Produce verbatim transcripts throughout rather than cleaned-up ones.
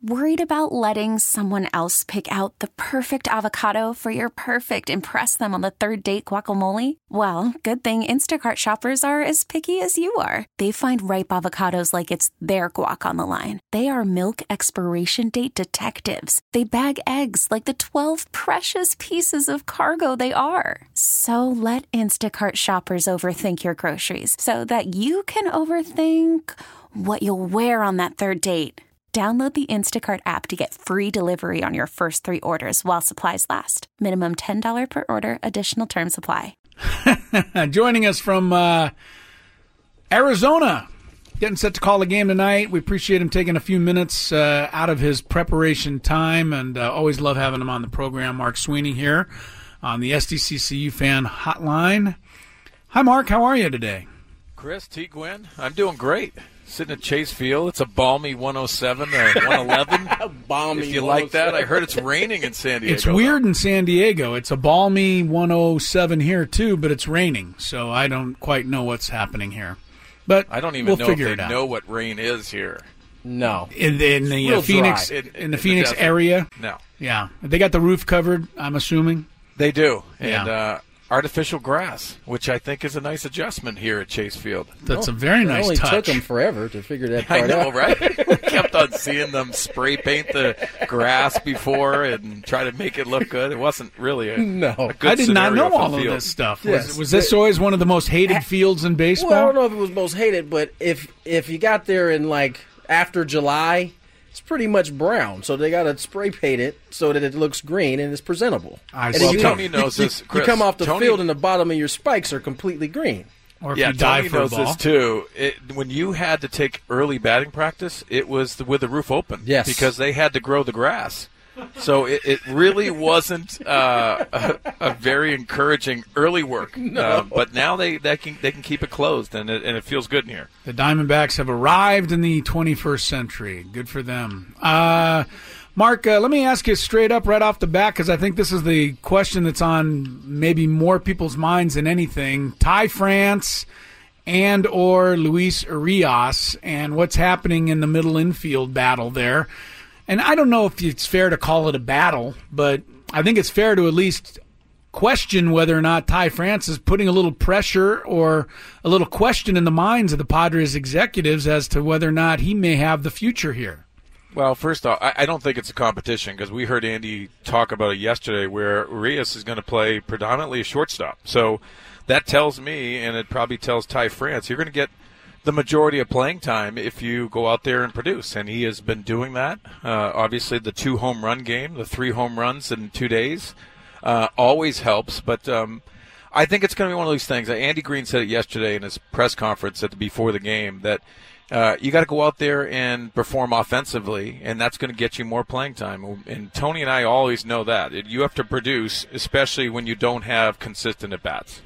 Worried about letting someone else pick out the perfect avocado for your perfect impress them on the third date guacamole? Well, good thing Instacart shoppers are as picky as you are. They find ripe avocados like it's their guac on the line. They are milk expiration date detectives. They bag eggs like the twelve precious pieces of cargo they are. So let Instacart shoppers overthink your groceries so that you can overthink what you'll wear on that third date. Download the Instacart app to get free delivery on your first three orders while supplies last. Minimum ten dollars per order. Additional terms apply. Joining us from uh, Arizona, getting set to call a game tonight. We appreciate him taking a few minutes uh, out of his preparation time, and uh, always love having him on the program. Mark Sweeney here on the S D C C U Fan Hotline. Hi, Mark. How are you today? Chris, T. Gwynn, I'm doing great. Sitting at Chase Field. It's a balmy one oh seven or one eleven. Balmy. If you like that, I heard it's raining in San Diego. It's weird in San Diego. It's a balmy one oh seven here too, but it's raining, so I don't quite know what's happening here. But I don't even we'll know figure if it they out. know what rain is here. No. In, in the uh, real Phoenix, dry. in, In- the in the Phoenix desert. area. No. Yeah, they got the roof covered, I'm assuming. They do. Yeah. And uh, artificial grass, which I think is a nice adjustment here at Chase Field. That's a very It nice only touch. took them forever to figure that I part know, out. right? We kept on seeing them spray paint the grass before and try to make it look good. It wasn't really a, No. a good I did not scenario know for all the of field. this stuff. Yes. Was, was this always one of the most hated fields in baseball? Well, I don't know if it was most hated, but if if you got there in like after July, it's pretty much brown. So they got to spray paint it so that it looks green and it's presentable. I and see. then Well, you, Tony you- knows you- this, You Chris. come off the Tony- field and the bottom of your spikes are completely green. Or if Yeah, you die Tony for a knows ball. this too. It, when you had to take early batting practice, it was the, with the roof open. Yes. Because they had to grow the grass. So it, it really wasn't uh, a, a very encouraging early work. No. Uh, but now they, they can they can keep it closed, and it, and it feels good in here. The Diamondbacks have arrived in the twenty-first century. Good for them. Uh, Mark, uh, let me ask you straight up right off the bat, because I think this is the question that's on maybe more people's minds than anything. Ty France and or Luis Urias and what's happening in the middle infield battle there. And I don't know if it's fair to call it a battle, but I think it's fair to at least question whether or not Ty France is putting a little pressure or a little question in the minds of the Padres executives as to whether or not he may have the future here. Well, first off, I, I don't think it's a competition because we heard Andy talk about it yesterday where Urias is going to play predominantly a shortstop. So that tells me, and it probably tells Ty France, you're going to get the majority of playing time if you go out there and produce. And he has been doing that. Uh, obviously, the two home run game, the three home runs in two days, uh, always helps. But um, I think it's going to be one of these things. Andy Green said it yesterday in his press conference at the, before the game that uh, you got to go out there and perform offensively, and that's going to get you more playing time. And Tony and I always know that. You have to produce, especially when you don't have consistent at-bats.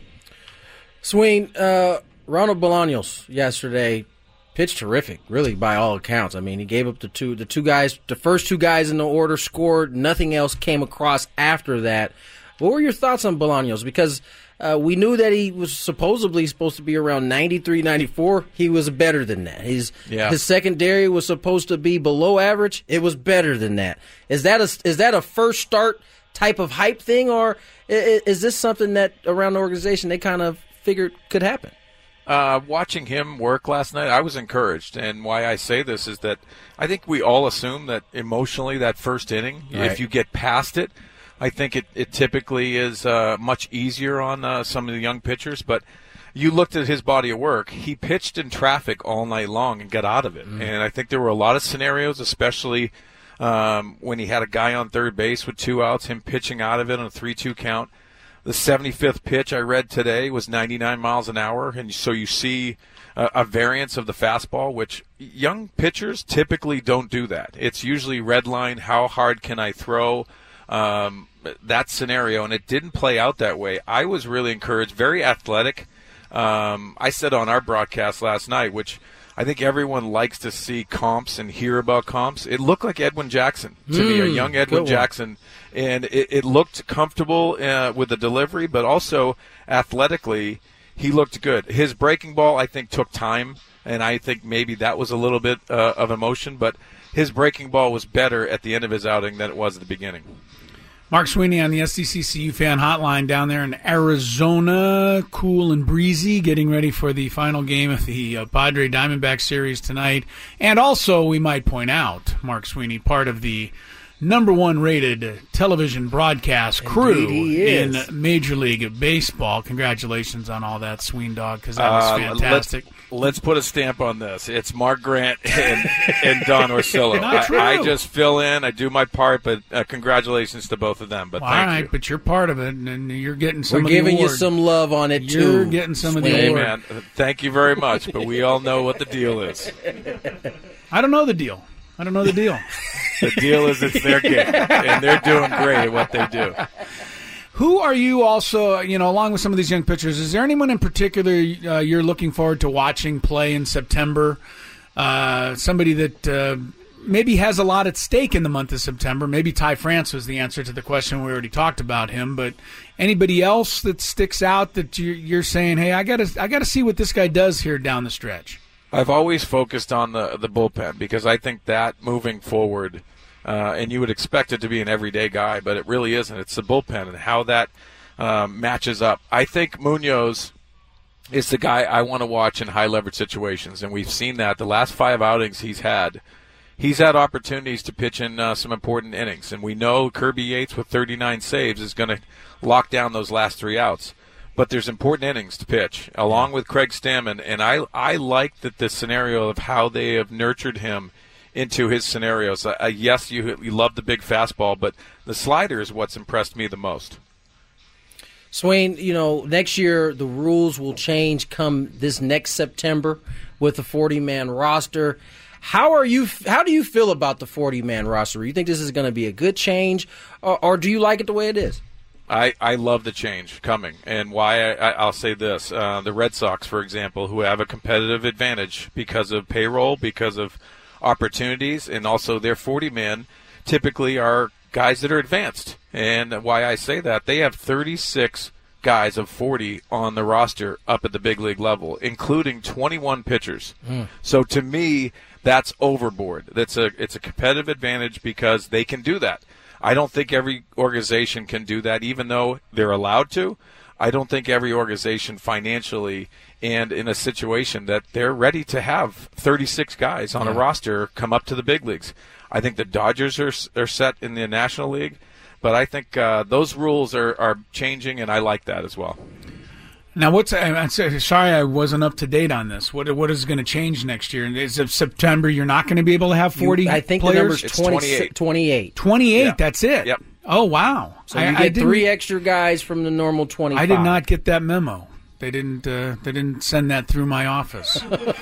Sween, uh, Ronald Bolaños yesterday pitched terrific, really, by all accounts. I mean, he gave up the two, the two guys, the first two guys in the order scored. Nothing else came across after that. What were your thoughts on Bolaños? Because uh, we knew that he was supposedly supposed to be around ninety-three, ninety-four. He was better than that. His Yeah. his secondary was supposed to be below average. It was better than that. Is that a is that a first start type of hype thing, or is, is this something that around the organization they kind of figured could happen? Uh, watching him work last night, I was encouraged. And why I say this is that I think we all assume that emotionally that first inning, Right. if you get past it, I think it, it typically is uh, much easier on uh, some of the young pitchers. But you looked at his body of work. He pitched in traffic all night long and got out of it. Mm. And I think there were a lot of scenarios, especially um, when he had a guy on third base with two outs, him pitching out of it on a three two count. The seventy-fifth pitch I read today was ninety-nine miles an hour, and so you see a, a variance of the fastball, which young pitchers typically don't do that. It's usually red line, how hard can I throw, um, that scenario, and it didn't play out that way. I was really encouraged, very athletic. Um, I said on our broadcast last night, which I think everyone likes to see comps and hear about comps. It looked like Edwin Jackson to Mm, me, a young Edwin good one. Jackson. And it, it looked comfortable uh, with the delivery, but also athletically, he looked good. His breaking ball, I think, took time, and I think maybe that was a little bit uh, of emotion, but his breaking ball was better at the end of his outing than it was at the beginning. Mark Sweeney on the S D C C U fan hotline down there in Arizona, cool and breezy, getting ready for the final game of the uh, Padre Diamondback series tonight. And also, we might point out, Mark Sweeney, part of the number one rated television broadcast crew in Major League Baseball. Congratulations on all that, Sween Dog, because that was uh, fantastic. Let's, let's put a stamp on this. It's Mark Grant and, and Don Orsillo. Not true. I, I just fill in. I do my part, but uh, congratulations to both of them. But well, thank all right, you. but you're part of it, and you're getting some We're of the giving you award. some love on it, too. You're getting some of the Hey, award. man, thank you very much, but we all know what the deal is. I don't know the deal. I don't know the deal. The deal is it's their game, and they're doing great at what they do. Who are you also, you know, along with some of these young pitchers, is there anyone in particular uh, you're looking forward to watching play in September? Uh, somebody that uh, maybe has a lot at stake in the month of September. Maybe Ty France was the answer to the question. We already talked about him. But anybody else that sticks out that you're, you're saying, hey, I got to I got to see what this guy does here down the stretch? I've always focused on the the bullpen because I think that moving forward, uh, and you would expect it to be an everyday guy, but it really isn't. It's the bullpen and how that um, matches up. I think Munoz is the guy I want to watch in high leverage situations, and we've seen that the last five outings he's had. He's had opportunities to pitch in uh, some important innings, and we know Kirby Yates with thirty-nine saves is going to lock down those last three outs. But there's important innings to pitch, along with Craig Stammen, and I I like that the scenario of how they have nurtured him into his scenarios. Uh, yes, you you love the big fastball, but the slider is what's impressed me the most. Swain, you know, next year the rules will change come this next September with the forty-man roster. How are you? How do you feel about the forty-man roster? You think this is going to be a good change, or, or do you like it the way it is? I, I love the change coming, and why I, I, I'll say this. Uh, the Red Sox, for example, who have a competitive advantage because of payroll, because of opportunities, and also their forty-man typically are guys that are advanced. And why I say that, they have thirty-six guys of forty on the roster up at the big league level, including twenty-one pitchers. Mm. So to me, that's overboard. That's a It's a competitive advantage because they can do that. I don't think every organization can do that, even though they're allowed to. I don't think every organization financially and in a situation that they're ready to have thirty-six guys on yeah. a roster come up to the big leagues. I think the Dodgers are are set in the National League, but I think uh, those rules are, are changing, and I like that as well. Now, what's I'm sorry I wasn't up to date on this. What what is going to change next year? Is it September? You're not going to be able to have forty. You, I think players? the number's it's twenty, twenty-eight. twenty-eight. twenty-eight. Yeah. That's it. Yep. Oh wow! So you I, get I three extra guys from the normal twenty-five. I did not get that memo. They didn't. Uh, they didn't send that through my office.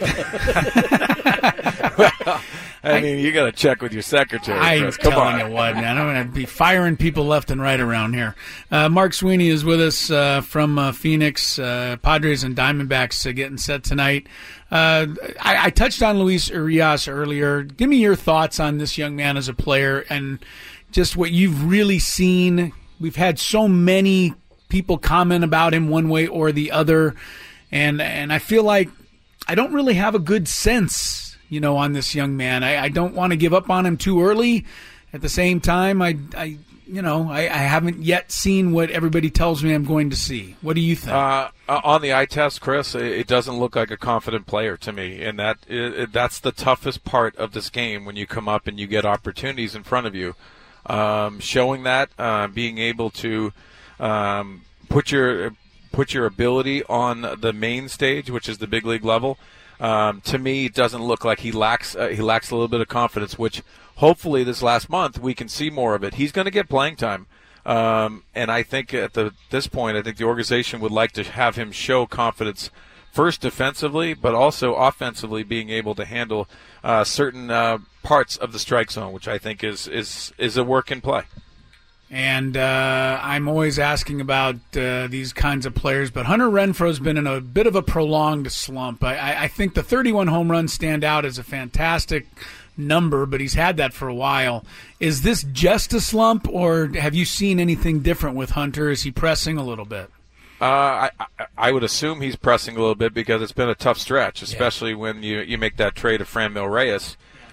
Well, I mean, you got to check with your secretary. I'm Chris. Come telling on. you what, man. I'm going to be firing people left and right around here. Uh, Mark Sweeney is with us uh, from uh, Phoenix. Uh, Padres and Diamondbacks uh, getting set tonight. Uh, I, I touched on Luis Urias earlier. Give me your thoughts on this young man as a player and just what you've really seen. We've had so many people comment about him one way or the other, and and I feel like I don't really have a good sense, you know, on this young man. I, I don't want to give up on him too early. At the same time, I, I you know, I, I haven't yet seen what everybody tells me I'm going to see. What do you think? Uh, on the eye test, Chris, it doesn't look like a confident player to me, and that it, that's the toughest part of this game when you come up and you get opportunities in front of you. Um, showing that, uh, being able to um, put your put your ability on the main stage, which is the big league level. Um, to me, it doesn't look like he lacks uh, he lacks a little bit of confidence, which hopefully this last month we can see more of it. He's going to get playing time, um, and I think at the this point, I think the organization would like to have him show confidence first defensively, but also offensively, being able to handle uh, certain uh, parts of the strike zone, which I think is is is a work in play. And uh, I'm always asking about uh, these kinds of players, but Hunter Renfroe's been in a bit of a prolonged slump. I, I, I think the thirty-one home runs stand out as a fantastic number, but he's had that for a while. Is this just a slump, or have you seen anything different with Hunter? Is he pressing a little bit? Uh, I, I would assume he's pressing a little bit because it's been a tough stretch, especially yeah. when you, you make that trade of Franmil Reyes,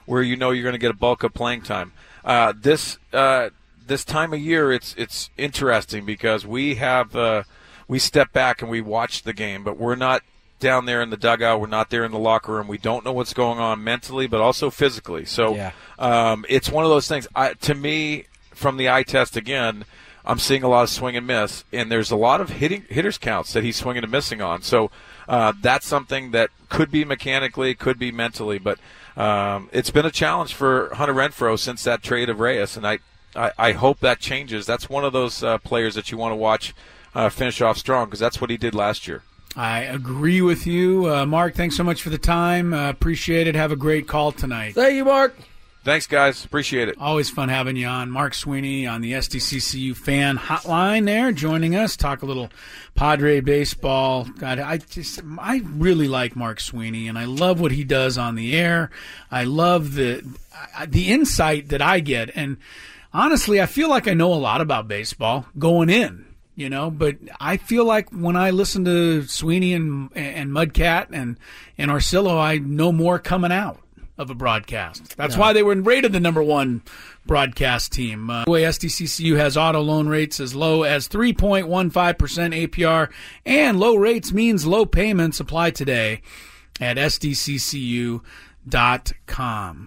where you know you're going to get a bulk of playing time. Uh, this uh, this time of year, it's it's interesting because we have uh, we step back and we watch the game, but we're not down there in the dugout. We're not there in the locker room. We don't know what's going on mentally, but also physically. So yeah. um, it's one of those things. I, to me, from the eye test again, I'm seeing a lot of swing and miss, and there's a lot of hitting hitters counts that he's swinging and missing on. So uh, that's something that could be mechanically, could be mentally, but um, it's been a challenge for Hunter Renfroe since that trade of Reyes, and I, I, I hope that changes. That's one of those uh, players that you want to watch uh, finish off strong because that's what he did last year. I agree with you. Uh, Mark, thanks so much for the time. Uh, appreciate it. Have a great call tonight. Thank you, Mark. Thanks, guys. Appreciate it. Always fun having you on. Mark Sweeney on the S D C C U fan hotline there, joining us, talk a little Padre baseball. God, I just, I really like Mark Sweeney, and I love what he does on the air. I love the the insight that I get, and honestly, I feel like I know a lot about baseball going in. You know, but I feel like when I listen to Sweeney and and Mudcat and and Orsillo, I know more coming out of a broadcast. That's yeah. why they were rated the number one broadcast team. Uh, the way S D C C U has auto loan rates as low as three point one five percent A P R, and low rates means low payments. Apply today at S D C C U dot com.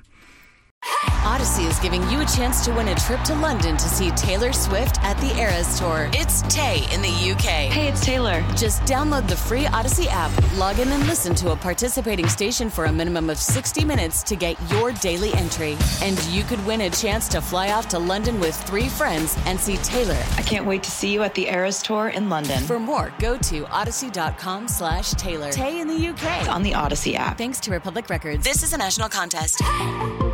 Odyssey is giving you a chance to win a trip to London to see Taylor Swift at the Eras Tour. It's Tay in the U K. Hey, it's Taylor. Just download the free Odyssey app, log in and listen to a participating station for a minimum of sixty minutes to get your daily entry. And you could win a chance to fly off to London with three friends and see Taylor. I can't wait to see you at the Eras Tour in London. For more, go to odyssey.com slash Taylor. Tay in the U K. It's on the Odyssey app. Thanks to Republic Records. This is a national contest.